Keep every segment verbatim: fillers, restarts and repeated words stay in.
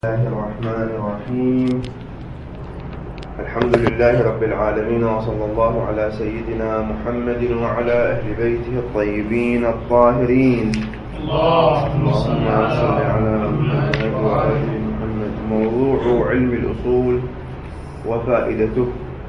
الله الرحمن الرحيم. الحمد لله رب العالمين، وصلى الله على سيدنا محمد وعلى أهل بيته الطيبين الطاهرين. اللهم صل على محمد وعلى آل محمد. موضوع علم الأصول وفائدته.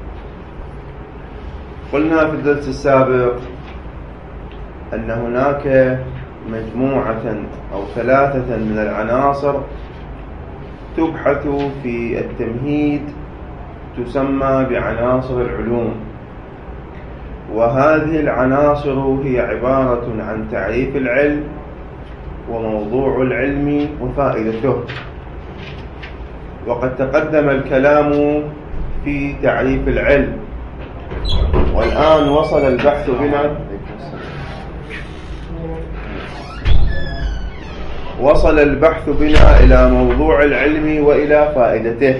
قلنا في الدرس السابق أن هناك مجموعة أو ثلاثة من العناصر تبحث في التمهيد تسمى بعناصر العلوم، وهذه العناصر هي عبارة عن تعريف العلم وموضوع العلم وفائدته. وقد تقدم الكلام في تعريف العلم، والآن وصل البحث بنا وصل البحث بنا إلى موضوع العلم وإلى فائدته.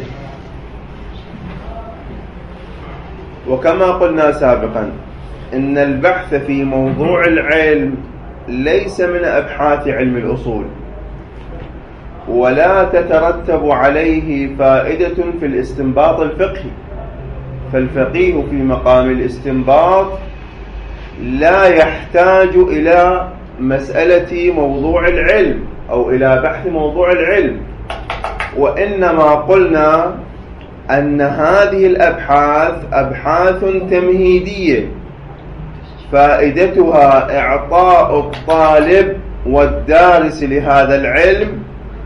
وكما قلنا سابقا إن البحث في موضوع العلم ليس من أبحاث علم الأصول، ولا تترتب عليه فائدة في الاستنباط الفقهي، فالفقيه في مقام الاستنباط لا يحتاج إلى مسألة موضوع العلم أو إلى بحث موضوع العلم، وإنما قلنا أن هذه الأبحاث أبحاث تمهيدية فائدتها إعطاء الطالب والدارس لهذا العلم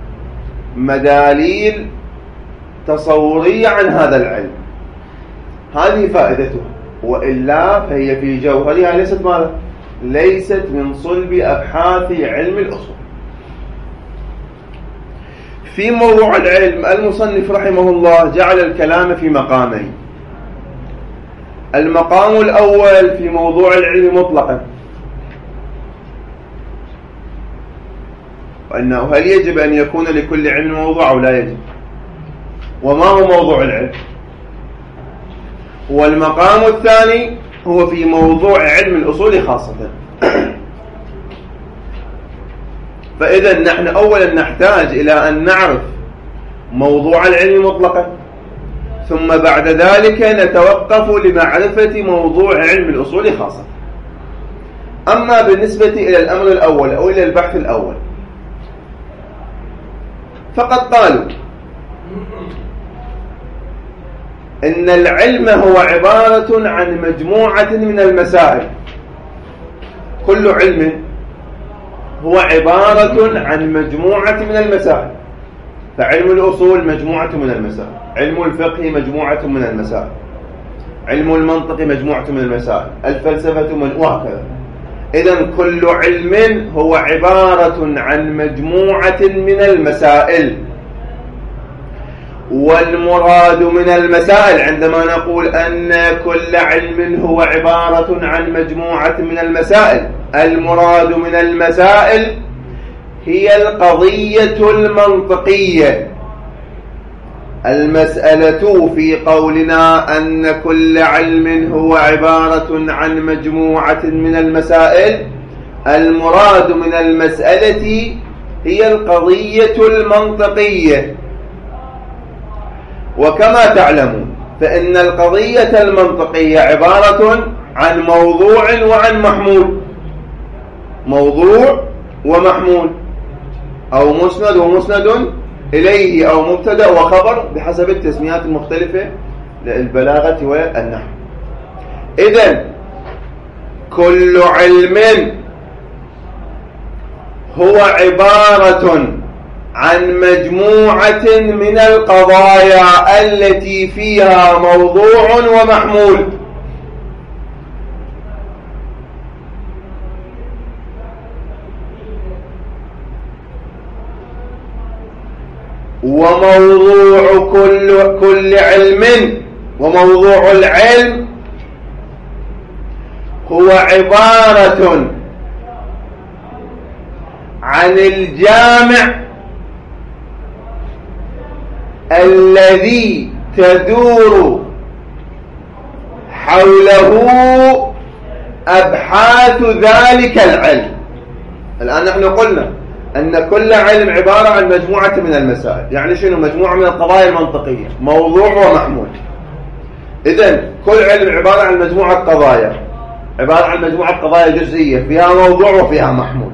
مداليل تصورية عن هذا العلم. هذه فائدتها، وإلا فهي في جوهرها ليست ماذا؟ ليست من صلب أبحاث علم الأصول. في موضوع العلم المصنف رحمه الله جعل الكلام في مقامين. المقام الأول في موضوع العلم مطلقا، وأنه هل يجب أن يكون لكل علم موضوع أو لا يجب، وما هو موضوع العلم. والمقام الثاني هو في موضوع علم الأصول خاصة. فإذا نحن أولا نحتاج إلى أن نعرف موضوع العلم مطلقا، ثم بعد ذلك نتوقف لمعرفة موضوع علم الأصول خاصة. أما بالنسبة إلى الأمر الأول أو إلى البحث الأول، فقد قالوا إن العلم هو عبارة عن مجموعة من المسائل. كل علم هو عبارة عن مجموعة من المسائل، فعلم الأصول مجموعة من المسائل، علم الفقه مجموعة من المسائل، علم المنطق مجموعة من المسائل، الفلسفة وهكذا. إذن كل علم هو عبارة عن مجموعة من المسائل. والمراد من المسائل عندما نقول أن كل علم هو عبارة عن مجموعة من المسائل، المراد من المسائل هي القضية المنطقية. المسألة في قولنا أن كل علم هو عبارة عن مجموعة من المسائل، المراد من المسألة هي القضية المنطقية. وكما تعلمون فإن القضية المنطقية عبارة عن موضوع وعن محمول، موضوع ومحمول، أو مسند ومسند إليه، أو مبتدأ وخبر بحسب التسميات المختلفة للبلاغة والنحو. إذن كل علم هو عبارة عن مجموعة من القضايا التي فيها موضوع ومحمول. وموضوع كل كل علم وموضوع العلم هو عبارة عن الجامع الذي تدور حوله أبحاث ذلك العلم. الآن نحن قلنا أن كل علم عبارة عن مجموعة من المسائل. يعني شنو؟ مجموعة من القضايا المنطقية، موضوع ومحمول. إذن كل علم عبارة عن مجموعة قضايا، عبارة عن مجموعة قضايا جزئية فيها موضوع وفيها محمول.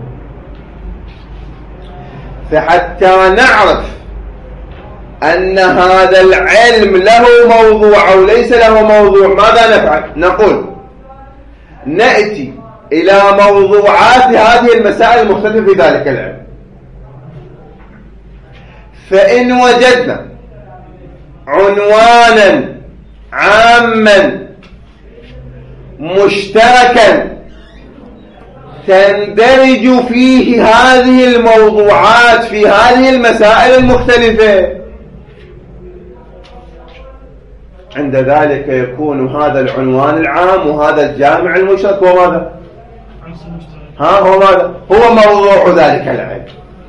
فحتى نعرف أن هذا العلم له موضوع أو ليس له موضوع، ماذا نفعل؟ نقول نأتي إلى موضوعات هذه المسائل المختلفة في ذلك العلم. فإن وجدنا عنوانا عاما مشتركا تندرج فيه هذه الموضوعات في هذه المسائل المختلفة، عند ذلك يكون هذا العنوان العام وهذا الجامع المشترك هو ماذا؟ ها هو ماذا؟ هو موضوع ذلك العلم.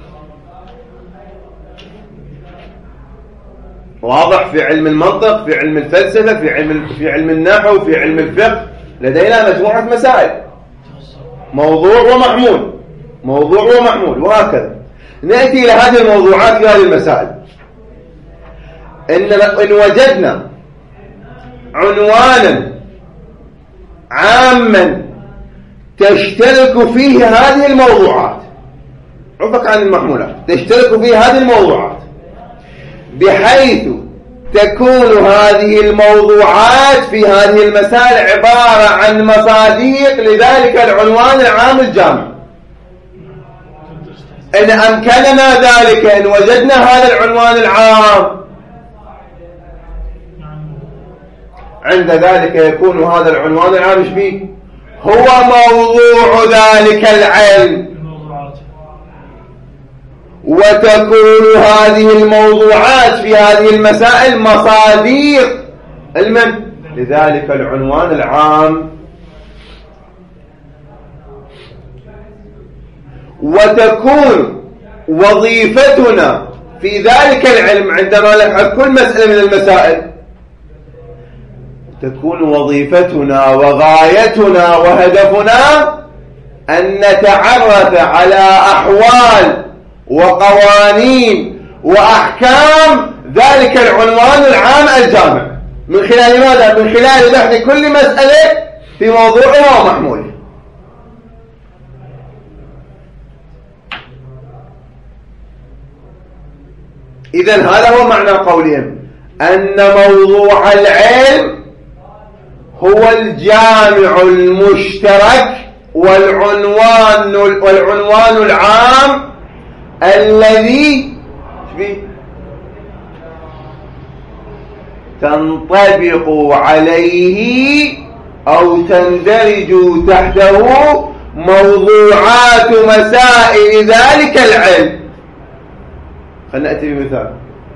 واضح؟ في علم المنطق، في علم الفلسفة، في علم في علم النحو، في علم الفقه، لدينا مجموعة مسائل، موضوع ومحمول، موضوع ومحمول، وهكذا. نأتي إلى هذه الموضوعات في هذه المسائل. إن إن وجدنا عنوانا عاما تشترك فيه هذه الموضوعات، عفك عن المحمولات، تشترك فيه هذه الموضوعات بحيث تكون هذه الموضوعات في هذه المسائل عبارة عن مصاديق لذلك العنوان العام الجامع. إن أمكننا ذلك، إن وجدنا هذا العنوان العام، عند ذلك يكون هذا العنوان العام إيش فيه؟ هو موضوع ذلك العلم. وتكون هذه الموضوعات في هذه المسائل مصاديق المن لذلك العنوان العام. وتكون وظيفتنا في ذلك العلم عندما نبحث كل مسألة من المسائل، تكون وظيفتنا وغايتنا وهدفنا أن نتعرف على أحوال وقوانين وأحكام ذلك العنوان العام الجامع. من خلال ماذا؟ من خلال بحث كل مسألة في موضوعها ومحمولها. إذن هذا هو معنى قولهم أن موضوع العلم هو الجامع المشترك والعنوان والعنوان العام الذي تنطبق عليه أو تندرج تحته موضوعات مسائل ذلك العلم. خلنا نأتي بمثال.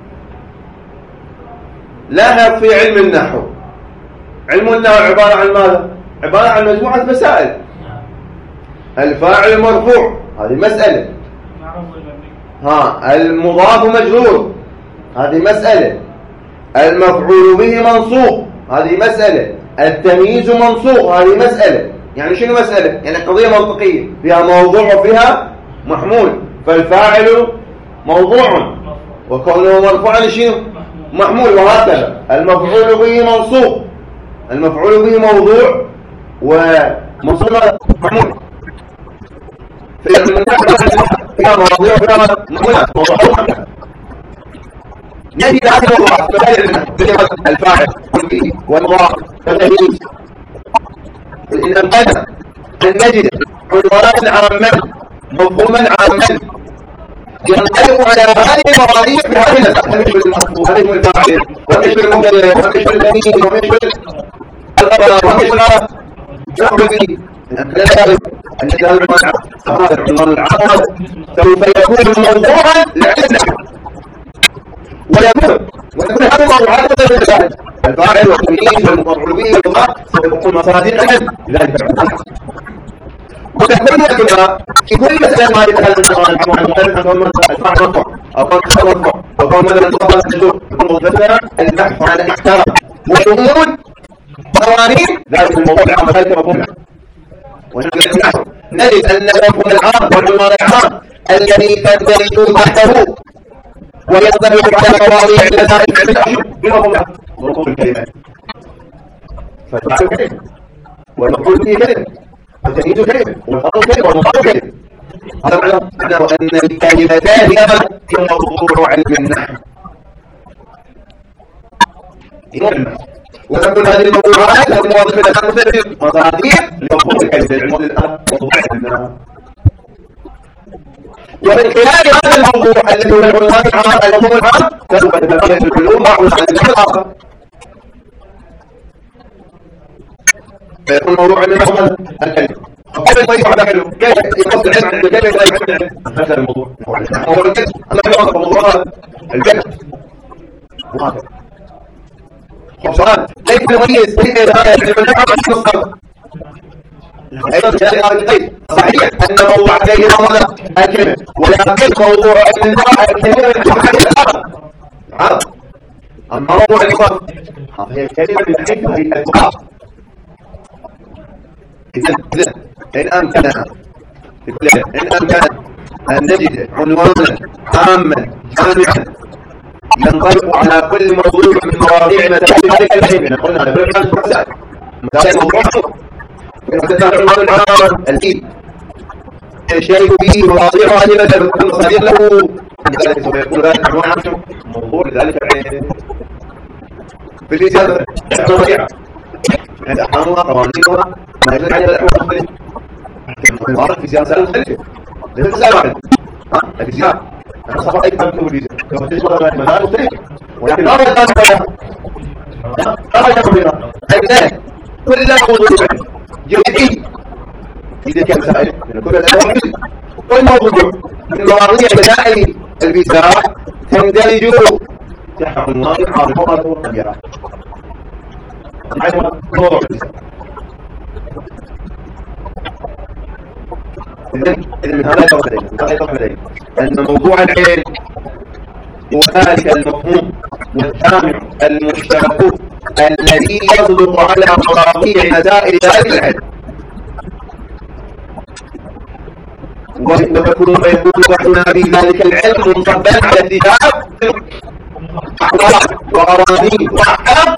لاحظ في علم النحو، علم النحو عبارة عن ماذا؟ عبارة عن مجموعة مسائل. الفاعل مرفوع، هذه مسألة. ها المضاف مجرور، هذه مسألة. المفعول به منصوب، هذه مسألة. التمييز منصوب، هذه مسألة. يعني شنو مسألة؟ يعني قضية منطقية فيها موضوع وفيها محمول. فالفاعل موضوع وكونه مرفوعا شنو؟ محمول. وهكذا المفعول به منصوب، المفعول به موضوع ومنصوب محمول. فيها موضوع وفيها محمول. نأتي لهذه الموضوعات الفاعل والمضاف والتمييز. إن أمكننا أن نجد عنوانا عاما مفهوما عاما ينطبق على هذه المواضيع في هذه المسائل، مثل المحفوظ ومثل الفاعل ومثل المدلل ومثل التمييز ومثل الخبر ومثل الشعبي. أن هذا العنوان العام سوف يكون موضوعا لعلم، ويكون ويكون هذه الموضوعات المسائل الفاعل والتمييز والمفعول به والمضاف سيكون مصادر علم لذلك العنوان. وتكون هكذا في كل مسألة ما يتكلم عن المختلف عن الفاعل مرفوع أو كون الخبر مرفوع أو كون مثلا الخبر مجرور، يكون وظيفتنا البحث عن الأحكام وشمول قوانين ذلك الموضوع العام ذلك مفهوم. ونجد أن المفهوم العام والعنوان العام الذي تندرج تحته وينطبق على مواضيع المسائل بمفهومها وركوب الكلمات. فالفعل كلمة والمفعول فيه كلمة والتمييز كلمة والفضل كلمة والمضاف كلمة. هذا معنى أن الكلمتان هي موضوع علم النحو. وتكون هذه الموضوعات هذه المواضيع التي مصادر لمفهوم الكلمة العلم الآن موضوع علم النحو. ومن خلال هذا الموضوع الذي هو العنوان العام الموضوع العام سوف تتبين العلوم بعضها عن النحو الآخر. فيكون موضوع علم النحو الكلمة. قبل ما يفعل العلم كيف يقصد العلم عند الكلمة لا يفعل العلم هذا الموضوع هو الكلمة. أما يوصف موضوع الكلمة وهذا سؤال كيف نميز بين هذا العلم النحو والنصر؟ أيضا في هذا القيد صحيح أن موضوع الكلمة هو الكلمة ولكن موضوع علم النحو الكلمة من أحد الآخر. عرض أما موضوع النصر هي الكلمة من حيث هي الألفاظ. إذن إذن إن أمكننا إن أمكننا أن نجد عنوانا عاما جامعا ينطبق على كل موضوع من مواضيع مسائل ذلك العلم. قلنا هذا بالعلم المسائل مسائل موضوع وكذا العنوان العام الجيد الشيء به مواضيع هذه مثلا كل مصادر له لذلك سوف يكون ذلك عنوان عام موضوع لذلك العلم. في الإجابة الوضيعة هذا أحكامها قوانينها ما يدل على الأحوال المختلفة. المعارض في سياسة مختلفة ليس مسألة واحدة. ها في سياسة أنا صفر أي كلام كبير كما تجد على المسائل مختلفة ولكن هذا الكلام بينها هذا الكلام بينها أجزاء كل موضوع جديد إذا كان مسائل من كل الأنواع كل موضوع من مواضيع مسائل الفيزاء تندرج تحت عنوان عارضة وغيرها. موضوع إذن من هذا يتوقع أن موضوع العلم هو ذلك المفهوم والجامع المشترك الذي يصدق على مواضيع مسائل ذلك العلم ويكون وحنا في ذلك العلم منصبا على اتفاق وقوانين وأحكام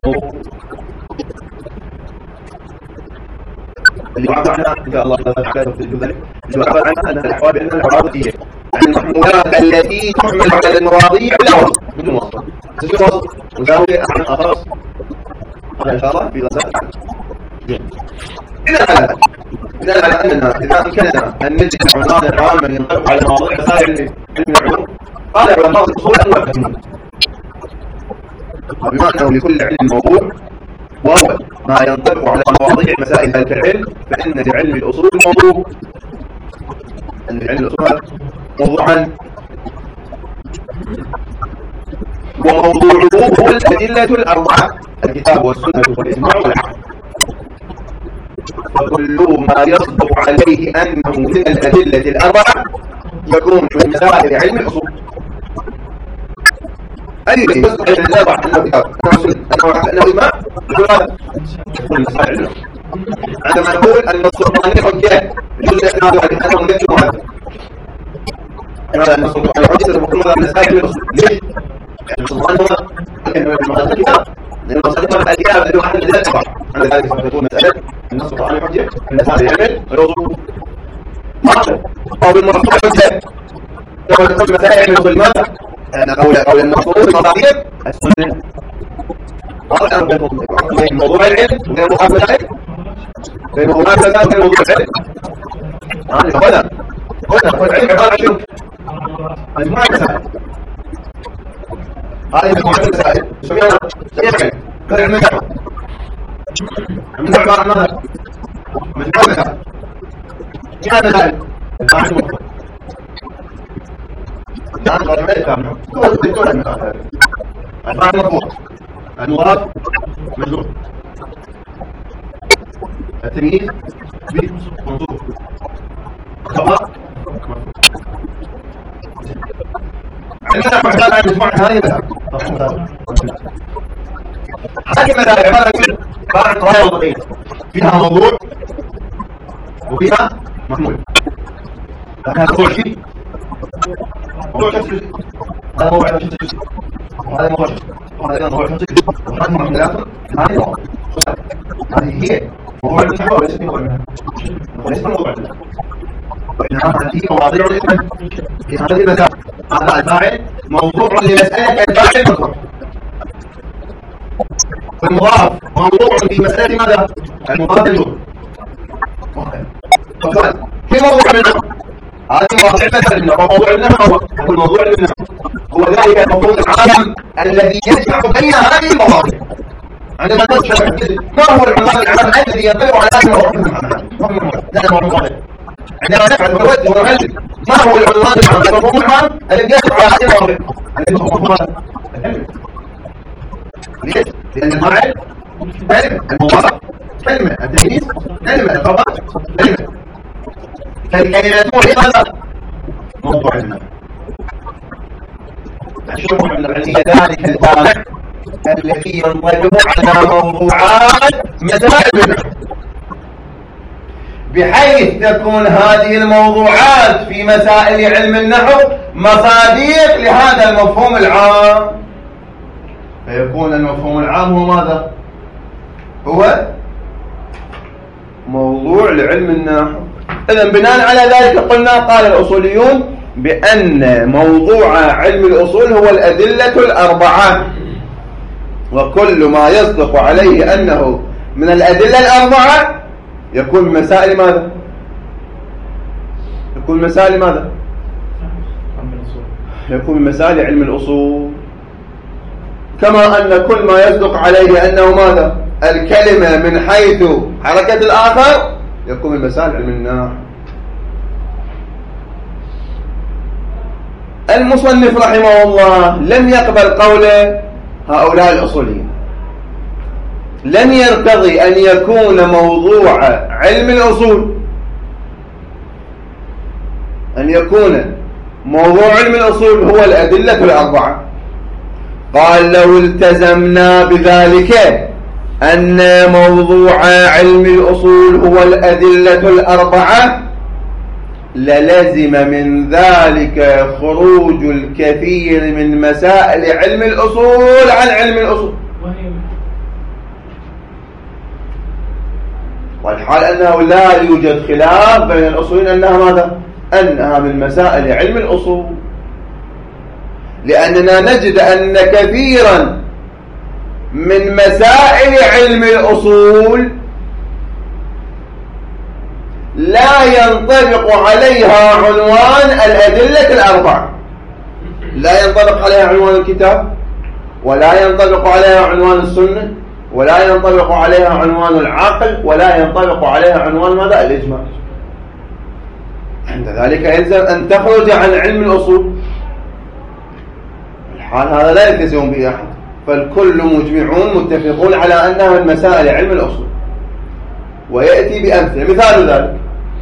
اللي يعبر عنها إن شاء الله تعالى في ذلك اللي يعبر عنها أن الأحوال بأنها العراضية المحمولات التي تحمل على المواضيع بلا وصف بدون وصف تسوي وصف وزاوية عن خلاص هذا إن شاء الله في رسالة إذا على إذا على أننا إذا أمكننا أن نجد عنوانا عاما ينطبق على مواضيع مسائل علم العلوم قال علماء الأصول أنواع منه وبما أنه لكل علم موضوع وهو ما ينطبق على مواضيع مسائل ذلك العلم فإن لعلم الأصول موضوع أن لعلم الأصول موضوعا وموضوعه هو الأدلة الأربعة الكتاب والسنة والإجماع والعقل. فكل ما يصدق عليه أنه من الأدلة الأربعة يكون من مسائل علم الأصول. أي شيء يصدق على الأربعة أنه كتاب أنه سنة أنه إجماع يقول هذا يكون من مسائل علم. عندما نقول أن السلطان حجة يجوز إعتماد عليه أنه يكتب هذا هذا النص على حجة المحكمة من مسائل الأصول. ليش؟ يعني السلطان هو المصادر الكتاب لأن المصادر الكتاب الذي واحد من الأربعة عند ذلك سوف تكون مسألة النص على حجة من مسائل العلم والأصول. ماذا؟ أو بالمرفوع حجة سوف تكون مسائل العلم والأصول. لماذا؟ لأن قول قول المرفوع المصادر السنة. هذا الأمر بين موضوع العلم وبين موضوع العلم بين موضوع العلم وبين موضوع العلم. هذا قلنا قلنا العلم عبارة عن شنو؟ مجموعة مسائل. هذه مجموعة مسائل نسميها نسميها علم. كالعلم النحو. النحو عبارة عن ماذا؟ مجموعة مسائل. كم مسائل؟ أربعة مفرد. الآن قال الملك كامل. هو الدكتور المسائل. أربعة مفرد. المراد مجرور. التمييز بمنصوب. الخبر عندنا محتاج عن مجموعة هذه المسائل. هذه المسائل عبارة عن قواعد وضعية فيها موضوع وفيها محمول. لكن هذا هو الشيء موضوع شخصي هذا موضوع شخصي وهذا موضوع شخصي وهذا موضوع شخصي وهذا موضوع ثلاثة هذه هذه هي موضوع النحو وليس موضوع وليس موضوع وإنما هذه مواضيع في هذه المسائل هذا الفاعل موضوع لمسألة الفاعل المذكور والمضاف موضوع في مسألة ماذا؟ المضاف الجمل فقال في موضوع منه هذا موضوع مثلا موضوع النحو هو الموضوع النحو هو ذلك الموضوع العام الذي يجمع بين هذه المواضيع عندما تشرح ما هو العنوان العام الذي ينطبق على هذه المواضيع لا الموضوع عندما نفعل نود ونعلم ما هو العنوان العام المفهوم العام الذي يجمع على هذه المواضيع الذي هو مفهوم العلم ليش؟ لأن المعرفة علم المضاف كلمة التمييز كلمة الخبر كلمة فالكلمات هي ماذا؟ موضوع النحو نشوف من العلمية ذلك الجامع الذي ينطبق على موضوعات مسائل النحو بحيث تكون هذه الموضوعات في مسائل علم النحو مصادق لهذا المفهوم العام فيكون المفهوم العام هو ماذا؟ هو موضوع لعلم النحو. إذن بناء على ذلك قلنا قال الأصوليون بأن موضوع علم الأصول هو الأدلة الأربعة وكل ما يصدق عليه أنه من الأدلة الأربعة يكون مسائل ماذا؟ يكون مسائل ماذا؟ يكون مسائل علم الأصول كما أن كل ما يصدق عليه أنه ماذا؟ الكلمة من حيث حركة الآخر يكون من مسائل علم النحو. المصنف رحمه الله لم يقبل قول هؤلاء الأصوليين لن يرتضي أن يكون موضوع علم الأصول أن يكون موضوع علم الأصول هو الأدلة الأربعة. قال لو التزمنا بذلك أن موضوع علم الأصول هو الأدلة الأربعة للزم من ذلك خروج الكثير من مسائل علم الأصول عن علم الأصول والحال أنه لا يوجد خلاف بين الأصولين أنها ماذا؟ أنها من مسائل علم الأصول لأننا نجد أن كثيرا من مسائل علم الأصول لا ينطبق عليها عنوان الأدلة الأربعة لا ينطبق عليها عنوان الكتاب ولا ينطبق عليها عنوان السنة ولا ينطبق عليها عنوان العقل ولا ينطبق عليها عنوان ماذا؟ الإجماع. عند ذلك يلزم أن تخرج عن علم الأصول الحال هذا لا يلتزم به أحد فالكل مجمعون متفقون على أنها من مسائل علم الأصول ويأتي بأمثلة مثال ذلك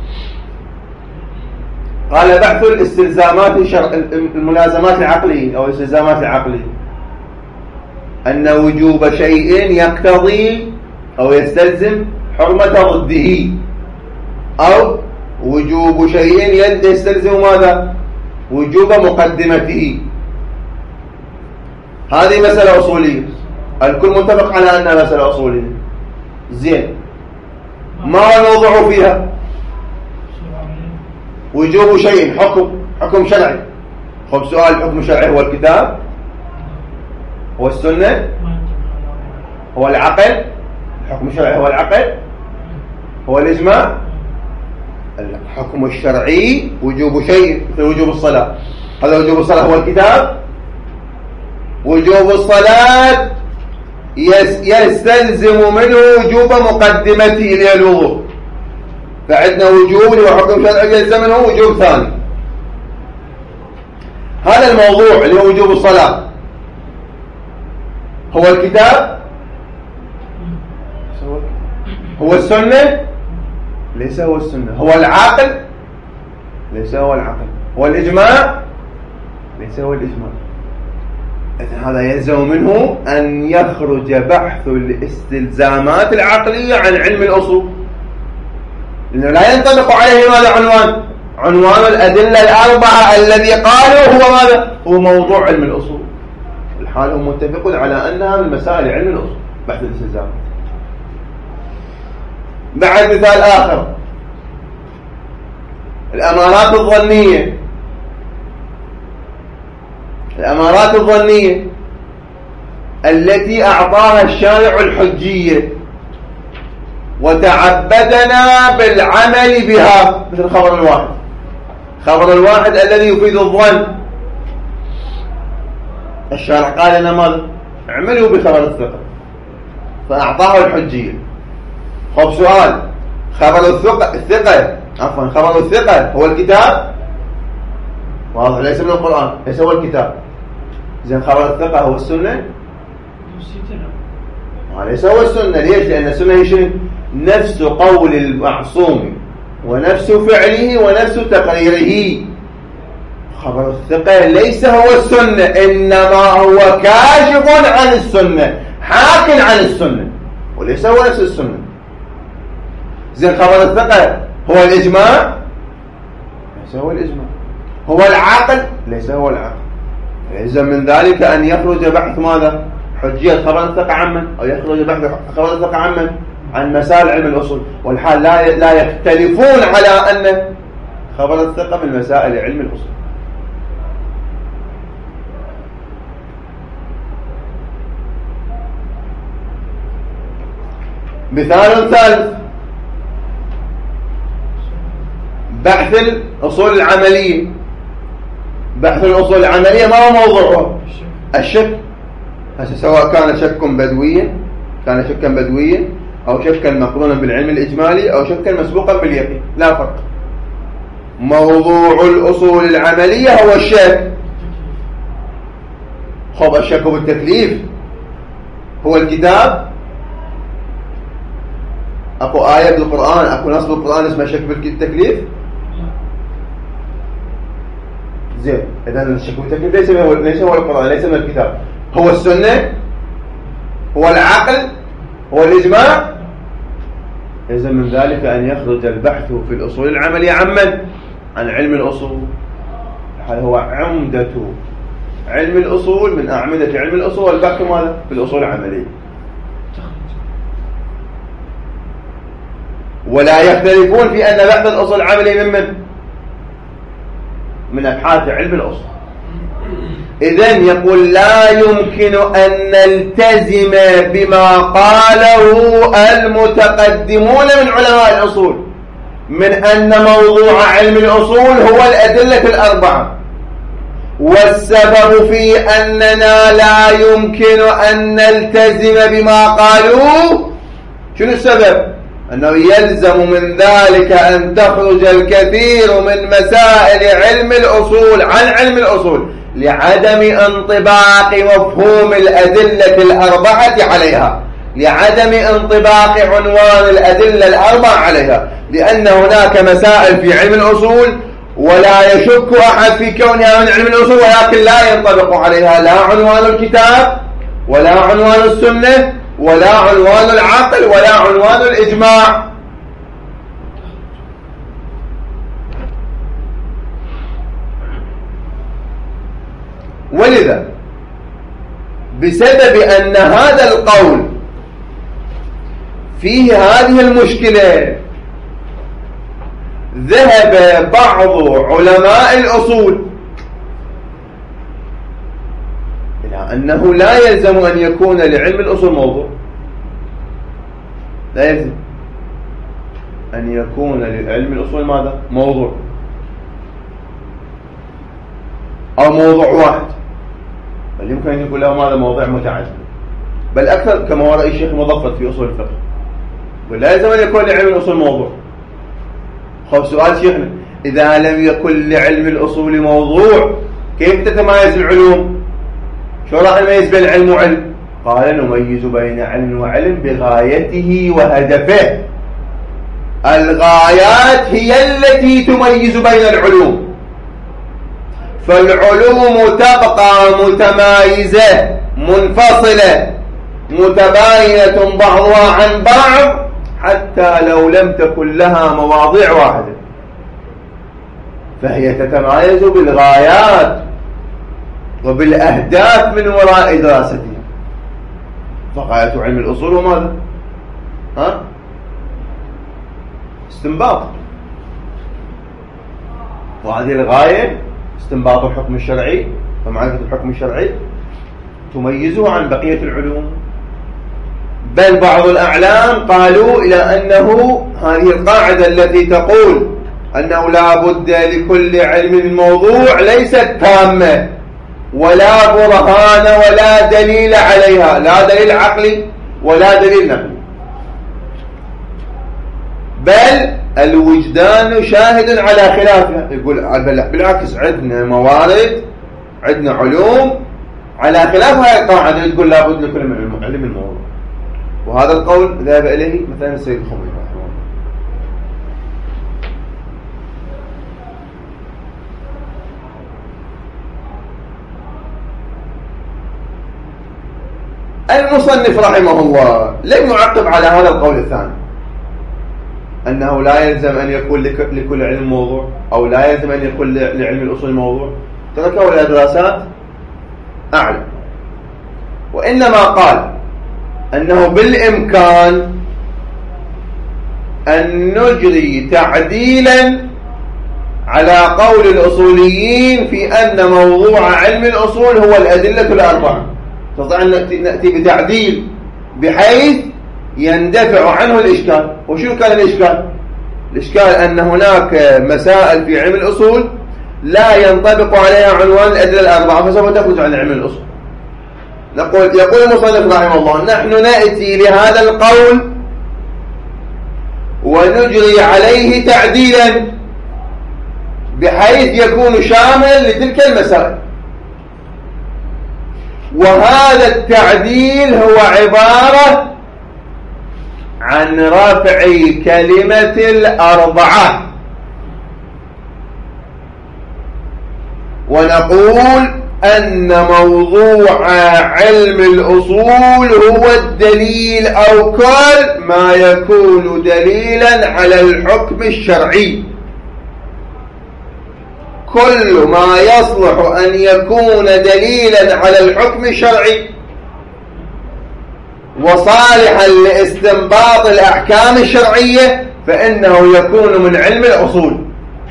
قال بحث الاستلزامات الملازمات العقلية أو الاستلزامات العقلية أن وجوب شيء يقتضي أو يستلزم حرمة ضده أو وجوب شيء يستلزم ماذا؟ وجوب مقدمته. هذه مسألة أصولية الكل متفق على أنها مسألة أصولية زين ما هو الموضوع فيها؟ وجوب شيء حكم حكم شرعي. خب سؤال الحكم الشرعي هو الكتاب هو السنة هو العقل الحكم الشرعي هو العقل هو الإجماع. الحكم الشرعي وجوب شيء مثل وجوب الصلاة هذا وجوب الصلاة هو الكتاب. وجوب الصلاة يستلزم منه وجوب مقدمته اللي هي الوضوء فعندنا وجوب اللي هو حكم شرعي يلزم منه وجوب ثاني. هذا الموضوع اللي هو وجوب الصلاة هو الكتاب هو السنة ليس هو السنة هو العقل ليس هو العقل هو الإجماع ليس هو الإجماع. هذا يلزم منه أن يخرج بحث الاستلزامات العقلية عن علم الأصول لأنه لا ينطبق عليه ماذا عنوان عنوان الأدلة الأربعة الذي قالوا هو ماذا؟ هو موضوع علم الأصول. الحال هم متفقون على أنها من مسائل علم الأصول بحث الاستلزام. بعد مثال آخر، الأمارات الظنية. الأمارات الظنية التي أعطاها الشارع الحجية وتعبدنا بالعمل بها، مثل خبر الواحد. خبر الواحد الذي يفيد الظن، الشارع قال لنا ماذا؟ اعملوا بخبر الثقة فأعطاه الحجية. خب سؤال، خبر الثقة الثقة عفوا خبر الثقة هو الكتاب؟ واضح ليس من القرآن، ليس هو الكتاب. زين خبر الثقة هو السنة؟ ليس هو السنة. ليش؟ لأن السنة هي شنو؟ نفس قول المعصوم ونفس فعله ونفس تقريره. خبر الثقة ليس هو السنة، إنما هو كاشف عن السنة، حاكٍ عن السنة، وليس هو نفس السنة. زين خبر الثقة هو الإجماع؟ ليس هو الإجماع. هو العقل؟ ليس هو العقل. يلزم من ذلك أن يخرج بحث ماذا؟ حجية خبر الثقة عمن؟ أو يخرج بحث خبر الثقة عمن؟ عن مسائل علم الأصول. والحال لا لا يختلفون على أن خبر الثقة من مسائل علم الأصول. مثال ثالث، بحث الأصول العملية. بحث الأصول العملية ما هو موضوعه؟ الشك. سواء كان شك بدويا كان شكا بدويا أو شكا مقرونا بالعلم الإجمالي أو شكا مسبوقا باليقين، لا فرق. موضوع الأصول العملية هو الشك. خب الشك بالتكليف هو الكتاب؟ أكو آية بالقرآن، أكو نص بالقرآن اسمه شك بالتكليف؟ زين، إذا الشك بالتكليف ليس هو ليس هو القرآن، ليس من الكتاب. هو السنة؟ هو العقل؟ هو الإجماع؟ يلزم من ذلك أن يخرج البحث في الأصول العملية عمن؟ عن علم الأصول. هو عمدة علم الأصول، من أعمدة علم الأصول والبحث ماذا؟ في الأصول العملية. ولا يختلفون في أن بحث الأصول العملية من من؟ من أبحاث علم الأصول. إذن يقول لا يمكن أن نلتزم بما قاله المتقدمون من علماء الأصول من أن موضوع علم الأصول هو الأدلة الأربعة، والسبب في أننا لا يمكن أن نلتزم بما قالوا. شنو السبب؟ أنه يلزم من ذلك أن تخرج الكثير من مسائل علم الأصول عن علم الأصول لعدم انطباق مفهوم الأدلة الأربعة عليها، لعدم انطباق عنوان الأدلة الأربعة عليها، لأن هناك مسائل في علم الأصول ولا يشك أحد في كونها من علم الأصول ولكن لا ينطبق عليها لا عنوان الكتاب ولا عنوان السنة ولا عنوان العقل ولا عنوان الإجماع. ولذا بسبب أن هذا القول فيه هذه المشكلة ذهب بعض علماء الأصول إلى أنه لا يلزم أن يكون لعلم الأصول موضوع، لا يلزم أن يكون لعلم الأصول ماذا؟ موضوع أو موضوع واحد، بل يمكن أن يكون له ماذا؟ موضوع متعدد، بل أكثر كما هو رأي الشيخ مضفط في أصول الفقه، ولا يلزم أن يكون لعلم الأصول موضوع. خب سؤال شيخنا، إذا لم يكن لعلم الأصول موضوع كيف تتمايز العلوم؟ شو راح نميز بين علم وعلم؟ قال نميز بين علم وعلم بغايته وهدفه. الغايات هي التي تميز بين العلوم، فالعلوم تبقى متمايزة منفصلة متباينة بعضها عن بعض حتى لو لم تكن لها مواضيع واحدة. فهي تتميز بالغايات وبالأهداف من وراء دراستها. فغاية علم الأصول هو ماذا؟ ها؟ استنباط، وهذه الغاية استنباط الحكم الشرعي، فمعرفة الحكم الشرعي تميزه عن بقية العلوم. بل بعض الأعلام قالوا إلى أنه هذه القاعدة التي تقول أنه لا بد لكل علم من موضوع ليست تامة ولا برهان ولا دليل عليها، لا دليل عقلي ولا دليل نقلي، بل الوجدان شاهد على خلافها. يقول بالعكس عندنا موارد، عندنا علوم على خلاف هذه القاعدة تقول لا بد لكل علم من موضوع. وهذا القول ذهب إليه مثلا السيد الخميني رحمه الله. المصنف رحمه الله لم يعقب على هذا القول الثاني، أنه لا يلزم أن يكون لكل علم موضوع، أو لا يلزم أن يكون لعلم الأصول موضوع، تركه إلى دراسات أعلى. وإنما قال أنه بالإمكان أن نجري تعديلا على قول الأصوليين في أن موضوع علم الأصول هو الأدلة الأربعة. تستطيع أن نأتي بتعديل بحيث يندفع عنه الإشكال. وشو كان الإشكال؟ الإشكال أن هناك مسائل في علم الأصول لا ينطبق عليها عنوان الأدلة الأربعة، فسوف تخرج عن علم الأصول. نقول يقول المصنف رحمه الله نحن نأتي لهذا القول ونجري عليه تعديلا بحيث يكون شاملا لتلك المسائل. وهذا التعديل هو عبارة عن رفع كلمة الأربعة، ونقول أن موضوع علم الأصول هو الدليل أو كل ما يكون دليلا على الحكم الشرعي. كل ما يصلح أن يكون دليلا على الحكم الشرعي وصالحا لاستنباط الأحكام الشرعية فإنه يكون من علم الأصول.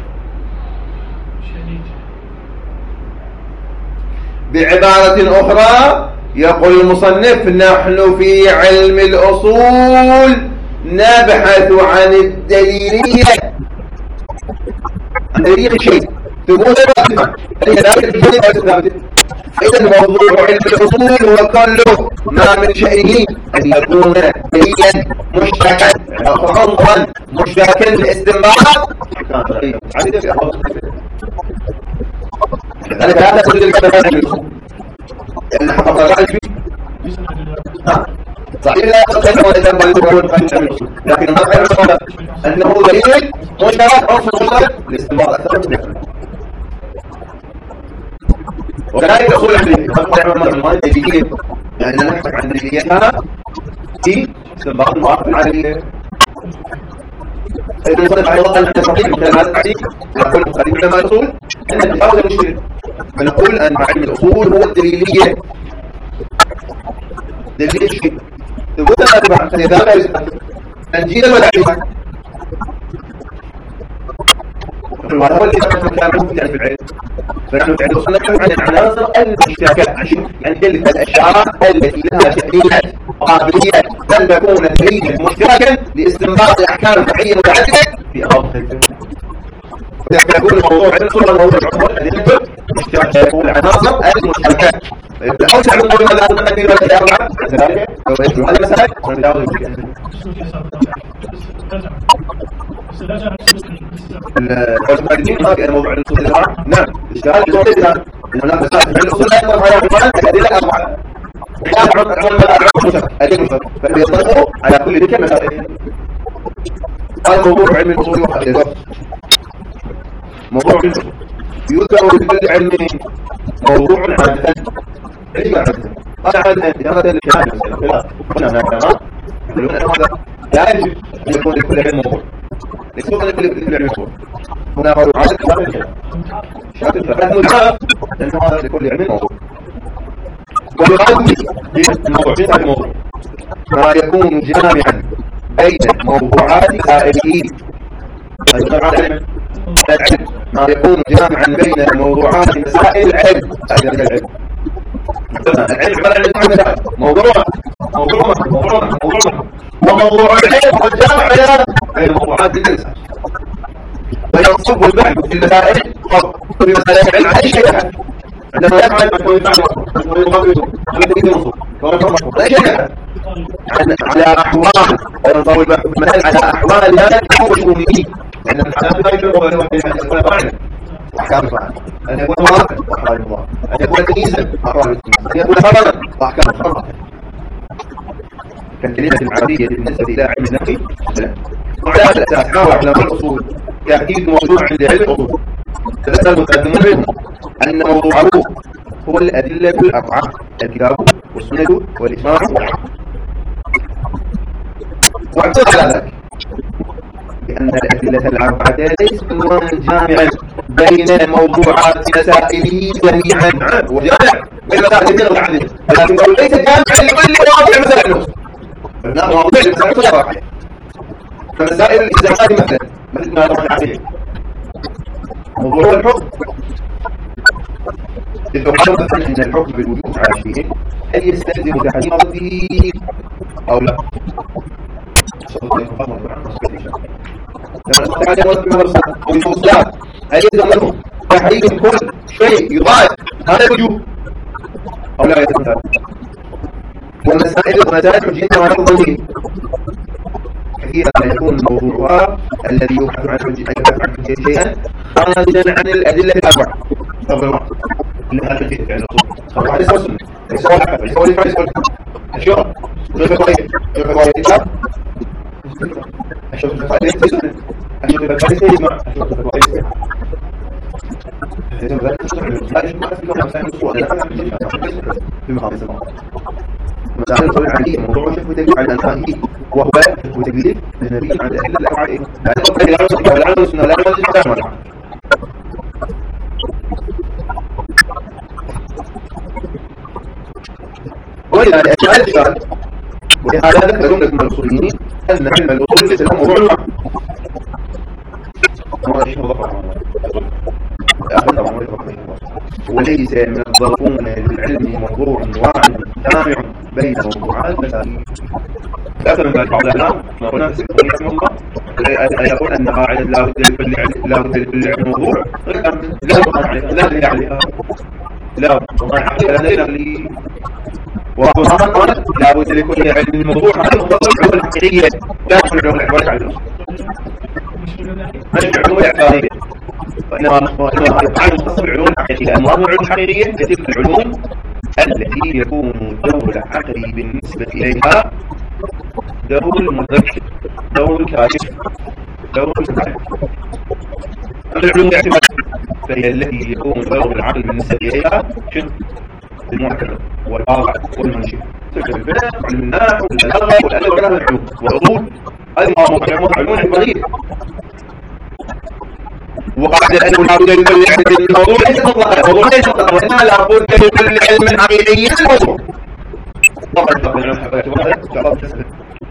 بعبارة أخرى يقول المصنف نحن في علم الأصول نبحث عن الدليلية، عن دليلية الشيء ثبوت الرأسمة إذن موضوع علم الأصول هو كله ما من شأنه أن يكون دليلا مشتركا خطا مشتركا للاستنباط. لذلك هذا كل الكلام عن الأصول لأن حقق الرأي فيه صحيح لا يستطيع أن يتنبأ الأصول لكن المرحلة الأخرى أنه دليل مشترك عنصر مشترك للاستنباط أكثر من ذلك. وكذلك أصول الدليلية لأن نحكم عن دليليتها في استنباط المواقف العادية. إذا نصنف على الله أن نستطيع من هذا التعريف نقول مخالف علماء الأصول أن التفاوض المشكلة، فنقول أن علم الأصول هو الدليلية، دليل الشيء ثبوت الأربعة فلذلك تنجيلا وتعريفا. وهذا هو الذي نحن كان ممتع في العلم. فنحن في علم الأصول نحن عن العناصر المشتركة، يعني تلك الأشياء التي لها شأنية قابلية أن تكون دليلا مشتركا لاستنباط أحكام شرعية متعددة في أرض الفكر. فيكون الموضوع علم الأصول الموضوع العقول الذي مشترك يكون العناصر المشتركة. أوسع من قول لا تقدم ولا تأربع كذلك لو يجب هذا المسائل ونتعوذ بك المتقدمين هذا موضوع الأصول الأربعة. نعم الاشتغال المعتزلة أن هناك مسائل في الأصول لا يطلق عليها عنوان الأدلة الأربعة خلاف عنوان الأربعة أدلة مشتركة فبيطلقوا على كل تلك المسائل. هذا موضوع علم الأصول والخلافات. موضوع يذكر لكل علم موضوع عادة علم عادة هذا عادة إجابة للخلاف هنا هناك يقولون أن هذا لا يجب أن يكون لكل علم موضوع، ليس لكل علم موضوع. هنا موضوعات شرط الثبات مجرد لأنه هذا لكل علم موضوع. ويقضي الموضوع في الموضوع ما يكون جامعا بين موضوعات سائله ما يكون جامعا بين موضوعات مسائل العلم. مسائل العلم العلم على العلم موضوع موضوع موضوع موضوع وموضوع العلم والجامع بين الموضوعات الإنسان ويصب البحث في المسائل في مسائل العلم على أي شيء عندما يفعل ما يفعل على أحوال ونطول البحث في المسائل على أحوال لا تكون شؤونيين لأن الحالات لا يجب أن يكون أحكام الفعل أن يكون مرافق وأحوال المضاف أن يكون تمييزا وأحوال التمييز أن يكون فرضا وأحكام الفرض كالكلمة العربية بالنسبة إلى علم النقل وعلى هذا الأساس حاول علماء الأصول تأكيد موضوع عند علم الأصول فالأساس المتقدمون منهم أن موضوعه هو الأدلة الأربعة الكتاب والسنة والإجماع واعتقد على ذلك بأن الأدلة الأربعة ليست عنوانا جامعا بين موضوعات مسائله جميعا وجامع بين مسائل كثيرة متعددة لكنه ليس جامعا لكل مواضيع مسائل النص. فهناك مواضيع المسائل كلها واحدة فمسائل الإلزامات مثلا مثل ما نحن عارفين موضوع الحكم إذا قالوا مثلا أن الحكم بالوجود على شيء هل يستلزم تحريم رده أو لا؟ هل يلزم له تحريم كل شيء يضاد هذا الوجود أو لا يلزم ذلك؟ والمسائل والمسائل حجيتها على الضمير كثيرا ما يكون موضوعها الذي يبحث عن حجية شيئا خارجا عن الأدلة الأربعة. طبعا إنها حجية يعني طبعا ليس وسن ليس ولا حفظ ليس ولا ليس ولا أشياء كيف قوية كيف قوية الكتاب أشوف الفائدة ليس سنة أشوف الفائدة ليس يجمع أشوف الفائدة ليس يجمع ليس ذلك لا يجمع في كل مسائل الأصول في مقام الزمان. مسائل الأصول العادية موضوع شك وتكليف على الأنفاق وهو شك وتكليف للنبي عن الأدلة الأربعة لا تقبل لا يصح ولا يصح ولا يصح وإلى الأشياء الإشارة ولهذا ذكر جملة من الأصوليين أن علم الأصول ليس له موضوع واحد. وليس من الضرورون للعلم موضوع واحد جامع بين موضوعات مسائل. أكثر من ذلك بعض الأعلام ما قلنا في رحمه الله يقول أن قاعدة لا بد لكل علم لا بد لكل علم موضوع لا بد عليها لا دليل عليها لا بد عليها وهو قال لا بد لكل علم موضوع هذا هو العلوم الحقيقية لا هو العلوم العلوم مش العلوم الإعتبارية وإنما يفعل مختص بالعلوم الحقيقية. أما العلوم الحقيقية تلك العلوم التي يكون دور العقل بالنسبة إليها دور المذكر دور الكاشف دور الكاشف. أما العلوم الاعتبارية فهي التي يكون دور العقل بالنسبة إليها شق المعتبر والواقع والمنشئ تلك الفقه علم النحو والبلاغة والأدب وغيرها من العلوم والأصول هذه مواضيع علوم إعتبارية. وقاعدة أنه لا بد لكل علم الموضوع ليس مطلقا الموضوع ليس مطلقا وإنما لا بد لكل علم حقيقي الموضوع. طبعا طبعا العلم الحقيقي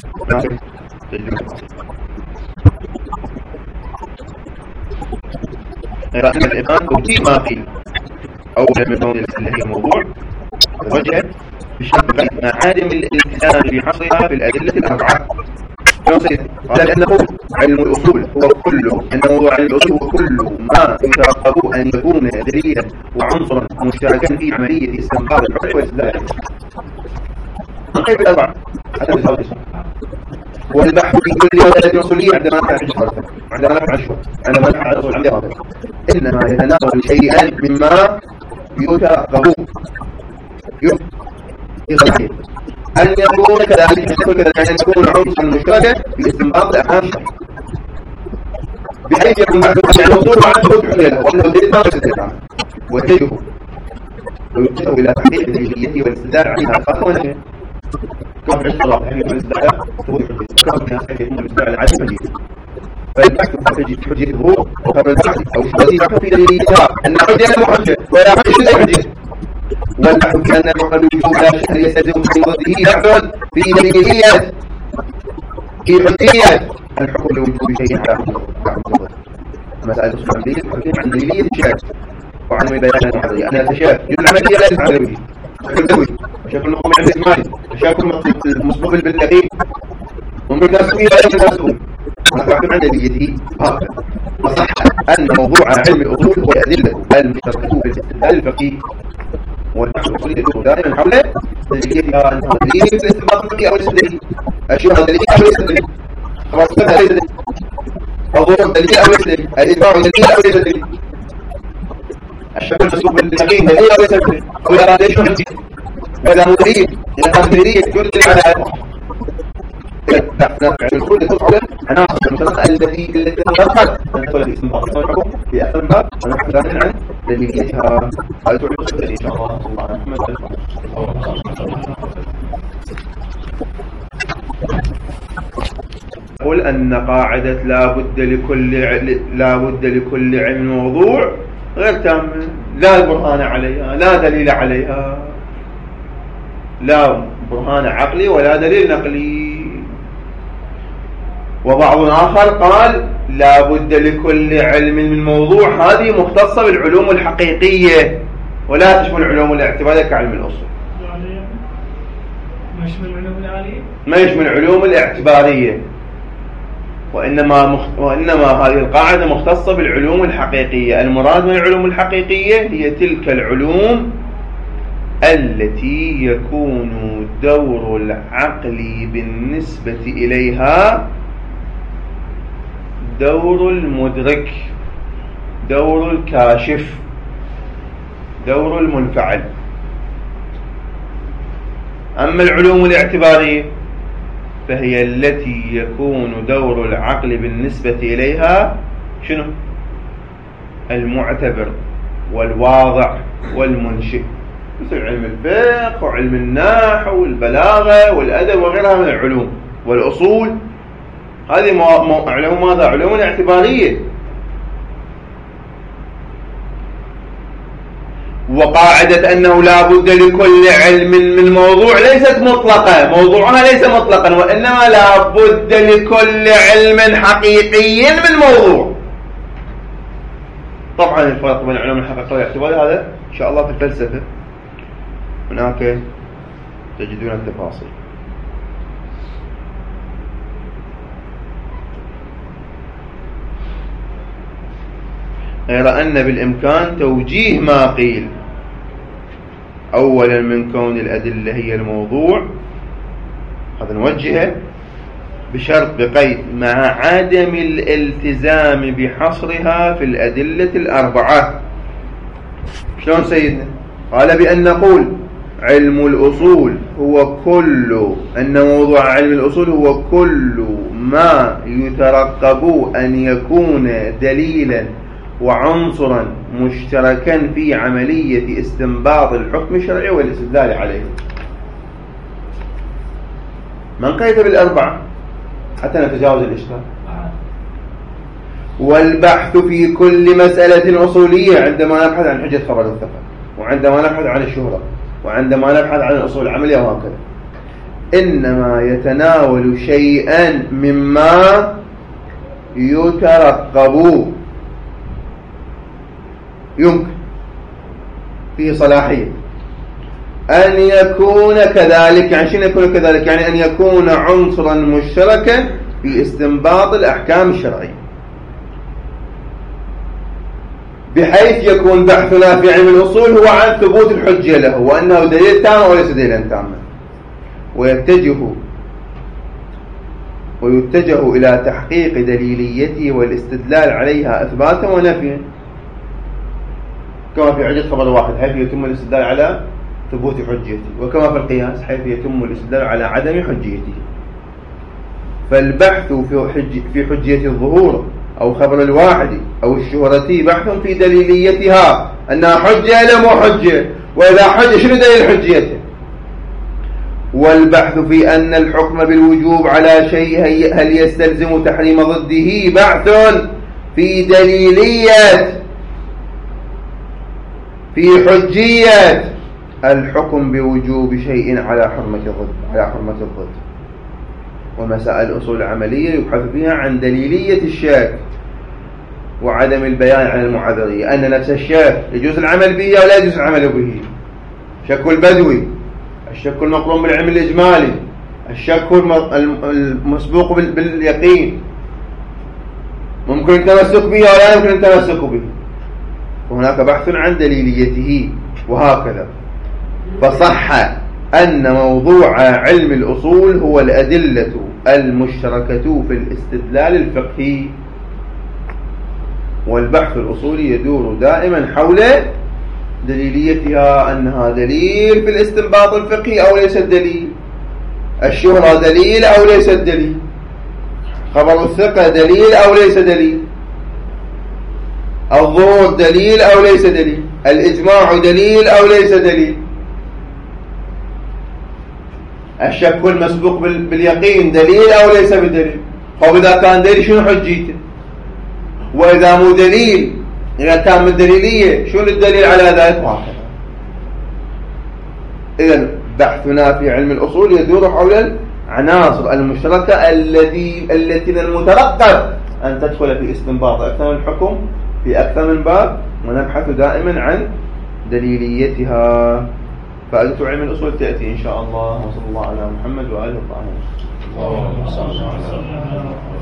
رأسنا الإمام كتير ما قيل أولا من موضوع التي هي موضوع وجه بشكل مع عدم الالتزام بحصرها بالأدلة الأربعة. قال لأنه علم الأصول هو كله أن موضوع علم الأصول هو كله ما يترقب أن يكون دليلا وعنصرا مشتركا في عملية استنباط الحكم والاستدلال. نقيب الأربعة حتى نساوي والبحث في كل مسألة أصولية عندما نفعل الشهر عندما نفعل الشهر عندما نفعل الأصول عندها رابط إنما يتناول شيئا مما يترقب يترقب أن يكون كذلك أن يكون عنصرا مشتركا في استنباط الأحكام بحيث يكون معلومة عن الوصول وعن الوصول حليلة وأنه دليل ما يستطيع ويجب ويرجع إلى تحقيق الدليلية والاستدلال عليها خاصة ونحن كما في الصلاة يعني الاستدلال كما في الناس يكون الاستدلال على المجيد فالبحث في حجة الظهور وخبر البحث أو شبهة في دليلها أن حجة لا حجة ولا حجة لا حجة. والبحث بأن الحكم بالوجوب لا شك يستلزم من ضده بحث في دليلية في حجية الحكم بالوجوب شيء على حكم مسألة الصحابية الحكم عن دليلية الشك وعن بيان الحضرية. أنا أتشاف العملية لا تفعل وجهي شكل دوي شكل نقوم عند إسماعيل شكل مصبوب بالدقيق ومن نفسه لا يتناسب الحكم عن دليليته هكذا. فصح أن موضوع علم الأصول هو أدلة المشتركة في الاستدلال الفقهي والبحث الأصولي يدور دائما حول دليليتها أنها دليل في الاستنباط الفقهي أو الاستدلال أشياء دليل أو الاستدلال خلاص كذا ليس دليل الظهور دليل أو ليس دليل الإتباع دليل أو ليس دليل الشكل المسلوب باليقين دليل أو ليس دليل وإذا ليش نحن وإذا هو دليل إذا كان دليل يدل على نفع الكل تفعل عناصر المشتركة التي التي تنقل من طريق الاستنباط الحكم في أحسن باب ونحن دائما عن دليليتها. هل تعلم إن شاء الله قل أن قاعدة لا بد لكل لا بد لكل علم موضوع غير تامة، لا برهان عليها لا دليل عليها، لا برهان عقلي ولا دليل نقلي. وبعض آخر قال لا بد لكل علم من موضوع، هذه مختصة بالعلوم الحقيقية ولا تشمل العلوم الاعتبارية كعلم الأصول. ما يشمل العلوم العالية؟ ما يشمل العلوم الاعتبارية، وإنما مخ... وإنما هذه القاعدة مختصة بالعلوم الحقيقية. المراد من العلوم الحقيقية هي تلك العلوم التي يكون دور العقل بالنسبة إليها دور المدرك، دور الكاشف، دور المنفعل. أما العلوم الاعتبارية فهي التي يكون دور العقل بالنسبة إليها شنو؟ المعتبر والواضع والمنشئ، مثل علم الفقه وعلم النحو والبلاغة والأدب وغيرها من العلوم والأصول. هذه مو... علوم ماذا؟ علوم الاعتبارية. وقاعدة أنه لا بد لكل علم من موضوع ليست مطلقة، موضوعها ليس مطلقا، وإنما لا بد لكل علم حقيقي من موضوع. طبعا الفرق بين العلوم الحقيقية والاعتبارية هذا إن شاء الله في الفلسفة هناك تجدون التفاصيل. غير أن بالإمكان توجيه ما قيل أولا من كون الأدلة هي الموضوع، هذا نوجهه بشرط بقيد مع عدم الالتزام بحصرها في الأدلة الأربعة. شلون سيدنا؟ قال بأن نقول علم الأصول هو كل أن موضوع علم الأصول هو كل ما يترقب أن يكون دليلا وعنصرا مشتركا في عملية استنباط الحكم الشرعي والاستدلال عليه. من قيد بالأربعة حتى نتجاوز الإشكال. والبحث في كل مسألة أصولية عندما نبحث عن حجة خبر الثقة، وعندما نبحث عن الشهرة، وعندما نبحث عن الأصول العملية وهكذا، إنما يتناول شيئا مما يترقب يمكن فيه صلاحية أن يكون كذلك. يعني شنو يكون كذلك؟ يعني أن يكون عنصرا مشتركا في استنباط الأحكام الشرعية، بحيث يكون بحثنا في علم الأصول هو عن ثبوت الحجة له وأنه دليل تام وليس دليلا تاما، ويتجه ويتجه إلى تحقيق دليليته والاستدلال عليها إثباتا ونفيا، كما في حجة خبر واحد حيث يتم الاستدلال على ثبوت حجيته، وكما في القياس حيث يتم الاستدلال على عدم حجيته. فالبحث في حج في حجية الظهور أو خبر الواحد أو الشهرة بحث في دليليتها أنها حجة لا مو حجة، وإذا حجة شنو دليل حجيته، والبحث في أن الحكم بالوجوب على شيء هل يستلزم تحريم ضده بحث في دليلية في حجية الحكم بوجوب شيء على حرمة الضد على حرمة الضد. ومسائل الأصول العملية يبحث فيها عن دليلية الشك وعدم البيان عن المعذرية، أن نفس الشك يجوز العمل به ولا يجوز العمل به. شك البدوي، الشك المقرون بالعلم الإجمالي، الشك المسبوق باليقين، ممكن التمسك به ولا يمكن التمسك به، وهناك بحث عن دليليته وهكذا. فصح أن موضوع علم الأصول هو الأدلة المشتركة في الاستدلال الفقهي، والبحث الأصولي يدور دائما حول دليليتها، أنها دليل في الاستنباط الفقهي أو ليس دليل، الشهرة دليل أو ليس دليل، خبر الثقة دليل أو ليس دليل، الظهور دليل أو ليس دليل، الإجماع دليل أو ليس دليل، الشك المسبوق باليقين دليل أو ليس بدليل. طب إذا كان دليل شنو حجيته؟ وإذا مو دليل، إذا كان من دليلية شنو الدليل على ذلك؟ واحد. إذن بحثنا في علم الأصول يدور حول العناصر المشتركة التي التي المترقب أن تدخل في استنباط أكثر من الحكم في أكثر من باب، ونبحث دائما عن دليليتها. فائدة علم الأصول تأتي إن شاء الله. وصلى الله على محمد وآله وصحبه.